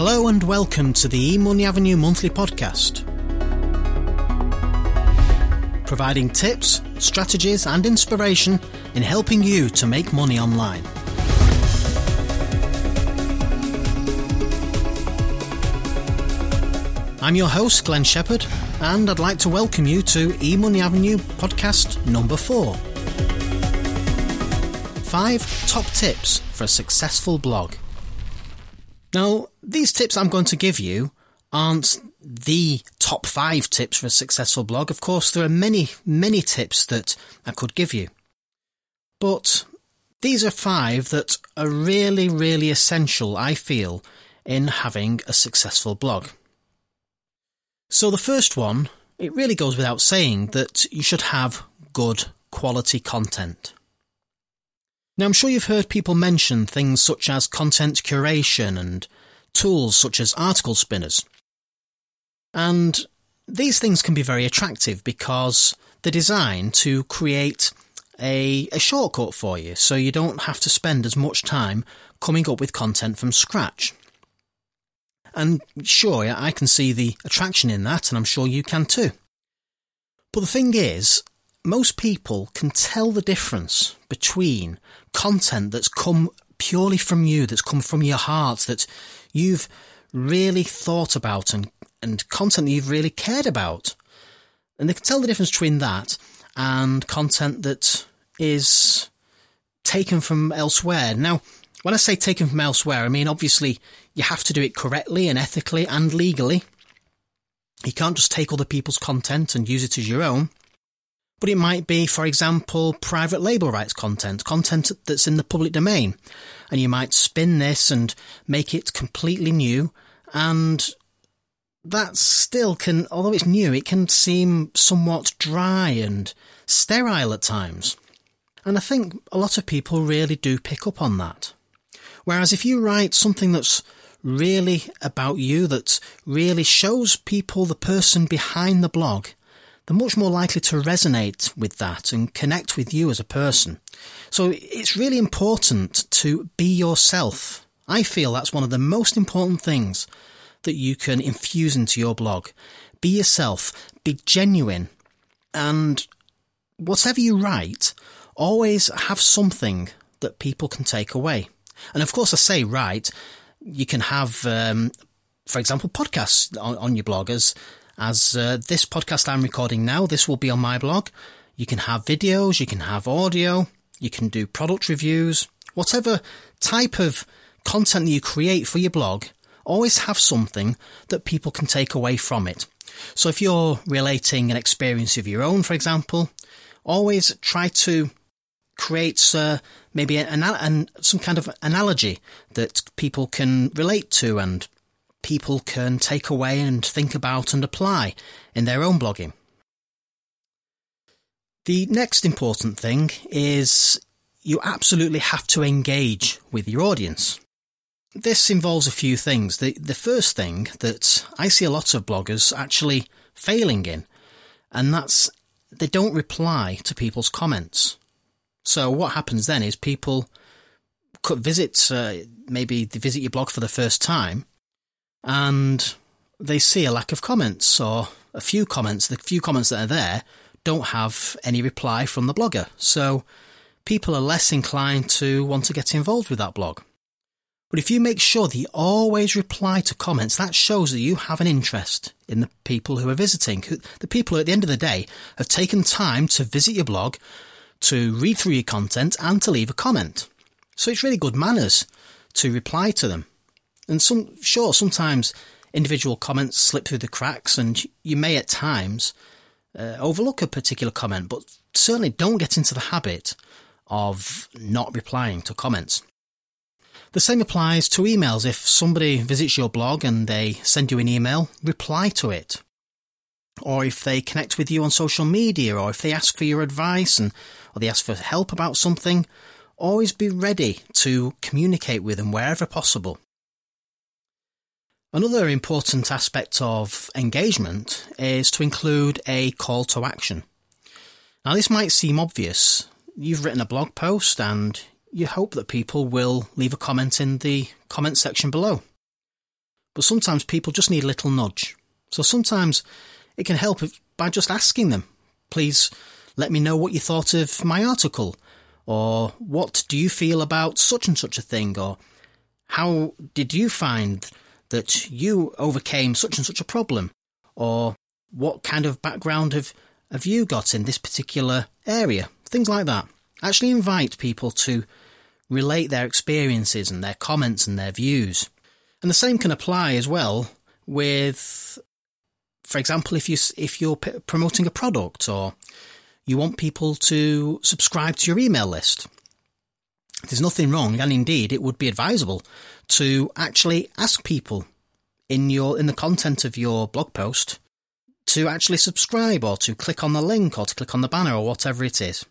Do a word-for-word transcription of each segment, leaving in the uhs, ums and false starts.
Hello and welcome to the eMoney Avenue monthly podcast, providing tips, strategies and inspiration in helping you to make money online. I'm your host, Glenn Shepherd, and I'd like to welcome you to eMoney Avenue podcast number four. Five top tips for a successful blog. Now, these tips I'm going to give you aren't the top five tips for a successful blog. Of course, there are many, many tips that I could give you. But these are five that are really, really essential, I feel, in having a successful blog. So the first one, it really goes without saying that you should have good quality content. Now, I'm sure you've heard people mention things such as content curation and tools such as article spinners. And these things can be very attractive because they're designed to create a, a shortcut for you, so you don't have to spend as much time coming up with content from scratch. And sure, I can see the attraction in that, and I'm sure you can too. But the thing is, most people can tell the difference between content that's come purely from you, that's come from your heart, that you've really thought about, and, and content that you've really cared about. And they can tell the difference between that and content that is taken from elsewhere. Now, when I say taken from elsewhere, I mean, obviously, you have to do it correctly and ethically and legally. You can't just take other people's content and use it as your own. But it might be, for example, private label rights content, content that's in the public domain. And you might spin this and make it completely new. And that still can, although it's new, it can seem somewhat dry and sterile at times. And I think a lot of people really do pick up on that. Whereas if you write something that's really about you, that really shows people the person behind the blog, they're much more likely to resonate with that and connect with you as a person. So it's really important to be yourself. I feel that's one of the most important things that you can infuse into your blog. Be yourself, be genuine, and whatever you write, always have something that people can take away. And of course, I say write, you can have, um, for example, podcasts on, on your blog. As, as uh, this podcast I'm recording now, this will be on my blog. You can have videos, you can have audio, you can do product reviews, whatever type of content that you create for your blog, always have something that people can take away from it. So if you're relating an experience of your own, for example, always try to create uh, maybe an, an, some kind of analogy that people can relate to and people can take away and think about and apply in their own blogging. The next important thing is you absolutely have to engage with your audience. This involves a few things. The, the first thing that I see a lot of bloggers actually failing in, and that's they don't reply to people's comments. So what happens then is people could visit, uh, maybe they visit your blog for the first time and they see a lack of comments or a few comments. The few comments that are there don't have any reply from the blogger. So people are less inclined to want to get involved with that blog. But if you make sure that you always reply to comments, that shows that you have an interest in the people who are visiting. The people who at the end of the day have taken time to visit your blog, to read through your content and to leave a comment. So it's really good manners to reply to them. And some, sure, sometimes individual comments slip through the cracks and you may at times uh, overlook a particular comment, but certainly don't get into the habit of not replying to comments. The same applies to emails. If somebody visits your blog and they send you an email, reply to it. Or if they connect with you on social media, or if they ask for your advice and or they ask for help about something, always be ready to communicate with them wherever possible. Another important aspect of engagement is to include a call to action. Now, this might seem obvious. You've written a blog post and you hope that people will leave a comment in the comment section below. but sometimes people just need a little nudge. So sometimes it can help by just asking them, please let me know what you thought of my article, or what do you feel about such and such a thing, or how did you find that you overcame such and such a problem, or what kind of background have, have you got in this particular area, things like that. Actually invite people to relate their experiences and their comments and their views. And the same can apply as well with, for example, if you if you're p- promoting a product, or you want people to subscribe to your email list. There's nothing wrong, and indeed it would be advisable to actually ask people in your in the content of your blog post to actually subscribe, or to click on the link, or to click on the banner, or whatever it is.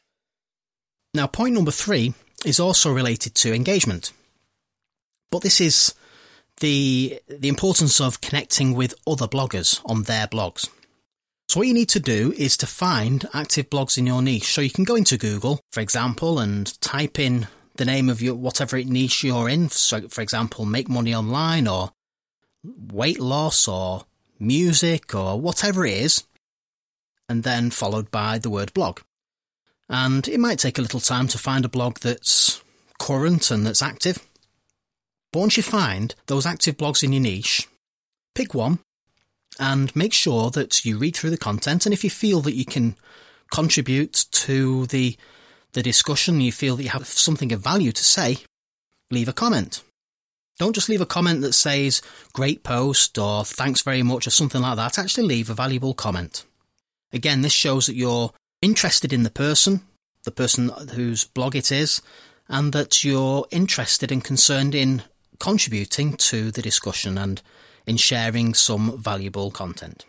Now, point number three is also related to engagement, but this is the the importance of connecting with other bloggers on their blogs. So what you need to do is to find active blogs in your niche. So you can go into Google, for example, and type in the name of your whatever niche you're in. So, for example, make money online, or weight loss, or music, or whatever it is, and then followed by the word blog. And it might take a little time to find a blog that's current and that's active. But once you find those active blogs in your niche, pick one and make sure that you read through the content. And if you feel that you can contribute to the the discussion, you feel that you have something of value to say, leave a comment. Don't just leave a comment that says, great post, or thanks very much, or something like that. Actually leave a valuable comment. Again, this shows that you're interested in the person, the person whose blog it is, and that you're interested and concerned in contributing to the discussion and in sharing some valuable content.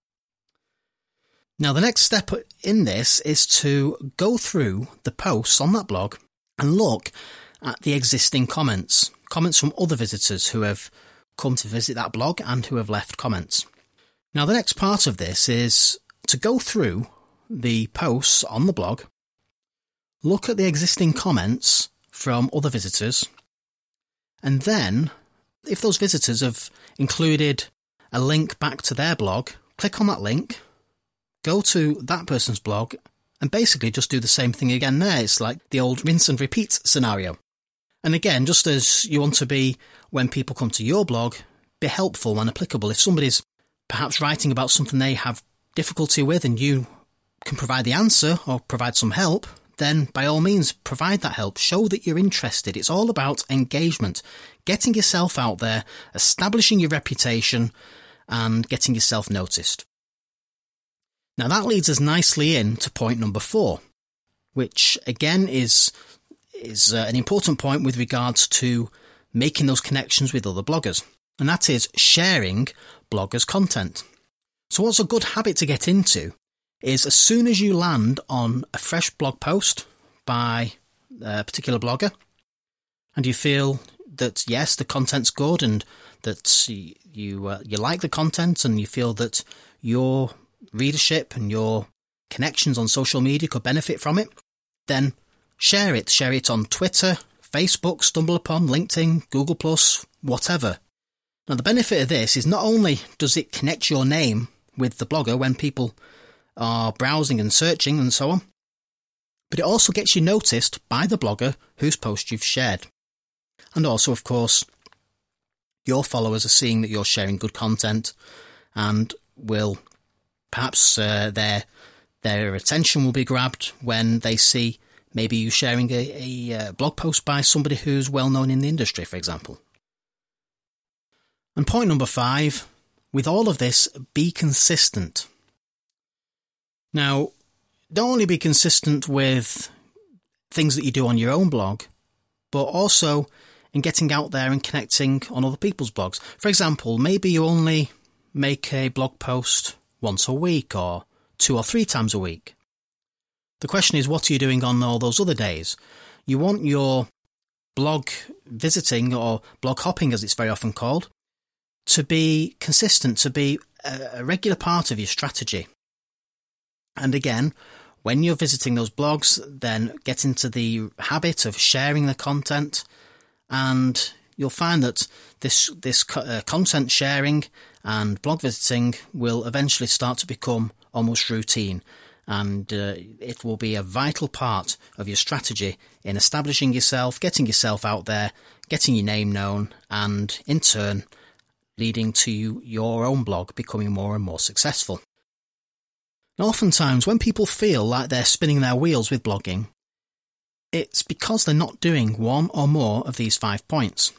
Now, the next step in this is to go through the posts on that blog and look at the existing comments, comments from other visitors who have come to visit that blog and who have left comments. Now, the next part of this is to go through the posts on the blog, look at the existing comments from other visitors, and then, if those visitors have included a link back to their blog, click on that link, go to that person's blog, and basically just do the same thing again there. It's like the old rinse and repeat scenario. And again, just as you want to be when people come to your blog, be helpful and applicable. If somebody's perhaps writing about something they have difficulty with and you can provide the answer or provide some help, then by all means provide that help. Show that you're interested. It's all about engagement, getting yourself out there, establishing your reputation, and getting yourself noticed. Now that leads us nicely in to point number four, which again is is uh, an important point with regards to making those connections with other bloggers, and that is sharing bloggers' content. So what's a good habit to get into is, as soon as you land on a fresh blog post by a particular blogger and you feel that, yes, the content's good and that you uh, you like the content and you feel that your readership and your connections on social media could benefit from it, then share it. Share it on Twitter, Facebook, StumbleUpon, LinkedIn, Google plus, whatever. Now, the benefit of this is not only does it connect your name with the blogger when people are browsing and searching and so on, but it also gets you noticed by the blogger whose post you've shared. And also, of course, your followers are seeing that you're sharing good content and will perhaps uh, their their attention will be grabbed when they see maybe you sharing a, a blog post by somebody who's well known in the industry, for example. And point number five, with all of this, be consistent. Now, don't only be consistent with things that you do on your own blog, but also in getting out there and connecting on other people's blogs. For example, maybe you only make a blog post once a week or two or three times a week. The question is, what are you doing on all those other days? You want your blog visiting, or blog hopping as it's very often called, to be consistent, to be a regular part of your strategy. And again, when you're visiting those blogs, then get into the habit of sharing the content and you'll find that this this uh, content sharing and blog visiting will eventually start to become almost routine, and uh, it will be a vital part of your strategy in establishing yourself, getting yourself out there, getting your name known, and in turn leading to your own blog becoming more and more successful. Now, oftentimes when people feel like they're spinning their wheels with blogging, it's because they're not doing one or more of these five points.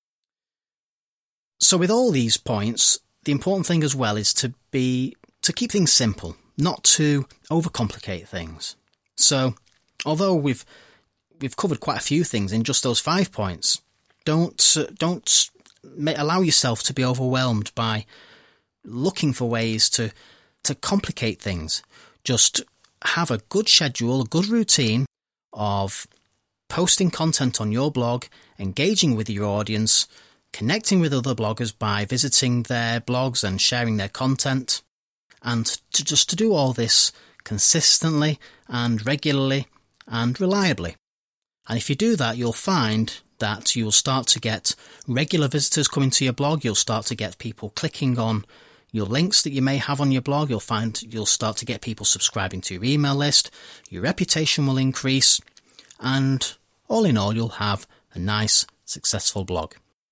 So with all these points, the important thing as well is to be to keep things simple, not to overcomplicate things. So, although we've we've covered quite a few things in just those five points, don't don't allow yourself to be overwhelmed by looking for ways to to complicate things. Just have a good schedule, a good routine of posting content on your blog, engaging with your audience, connecting with other bloggers by visiting their blogs and sharing their content, and to just to do all this consistently and regularly and reliably. And if you do that, you'll find that you'll start to get regular visitors coming to your blog. You'll start to get people clicking on your links that you may have on your blog. You'll find you'll start to get people subscribing to your email list. Your reputation will increase, and all in all, you'll have a nice, successful blog.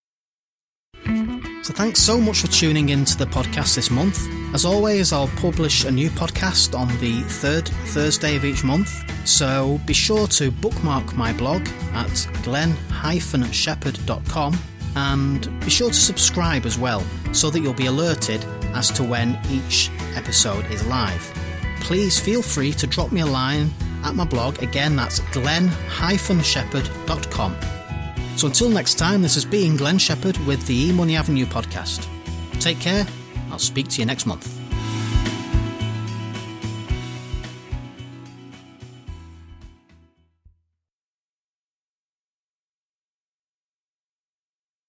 So thanks so much for tuning in to the podcast this month. As always, I'll publish a new podcast on the third Thursday of each month, so be sure to bookmark my blog at glenn dash shepherd dot com, and be sure to subscribe as well, so that you'll be alerted as to when each episode is live. Please feel free to drop me a line at my blog. Again, that's glenn dash shepherd dot com. So until next time, this has been Glenn Shepherd with the eMoney Avenue podcast. Take care. I'll speak to you next month.